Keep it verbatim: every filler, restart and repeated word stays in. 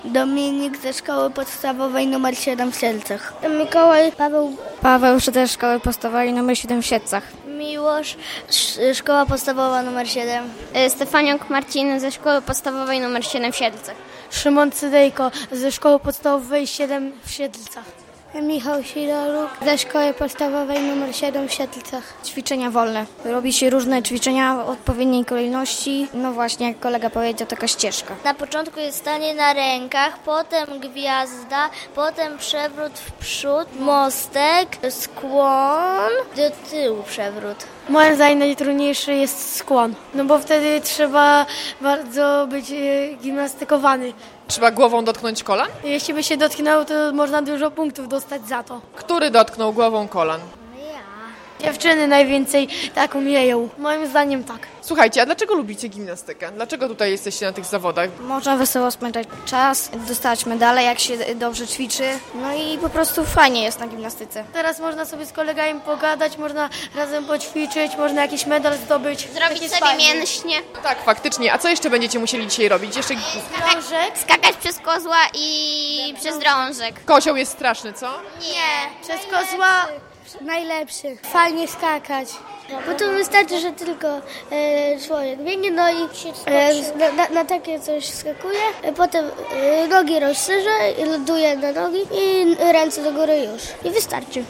Dominik ze szkoły podstawowej numer siedem w Siedlcach. Mikołaj, Paweł, Paweł ze szkoły podstawowej numer siedem w Siedlcach. Miłosz, sz- szkoła podstawowa numer siedem. Stefaniuk Marcin ze szkoły podstawowej numer siedem w Siedlcach. Szymon Cydejko ze szkoły podstawowej siedem w Siedlcach. Michał Sidoruk ze szkoły podstawowej numer siedem w Siedlcach. Ćwiczenia wolne. Robi się różne ćwiczenia w odpowiedniej kolejności. No właśnie, jak kolega powiedział, taka ścieżka. Na początku jest stanie na rękach, potem gwiazda, potem przewrót w przód, mostek, skłon, do tyłu przewrót. Moim zdaniem najtrudniejszy jest skłon, no bo wtedy trzeba bardzo być e, gimnastykowany. Trzeba głową dotknąć kolan? Jeśli by się dotknęło, to można dużo punktów dostać za to. Który dotknął głową kolan? Dziewczyny najwięcej tak umieją. Moim zdaniem tak. Słuchajcie, a dlaczego lubicie gimnastykę? Dlaczego tutaj jesteście na tych zawodach? Można wesoło spędzać czas, dostać medale, jak się dobrze ćwiczy. No i po prostu fajnie jest na gimnastyce. Teraz można sobie z kolegami pogadać, można razem poćwiczyć, można jakiś medal zdobyć. Zrobić Takie sobie fajne. mięśnie. Tak, faktycznie. A co jeszcze będziecie musieli dzisiaj robić? Jeszcze Krążek. Skakać przez kozła i przez drążek. kozioł jest straszny, co? Nie. Przez kozła. Najlepszych. Fajnie skakać. Bo to wystarczy, że tylko e, człowiek biegnie, no i e, na, na, na takie coś skakuje, e, potem e, nogi rozszerza, i ląduje na nogi i ręce do góry już. I wystarczy.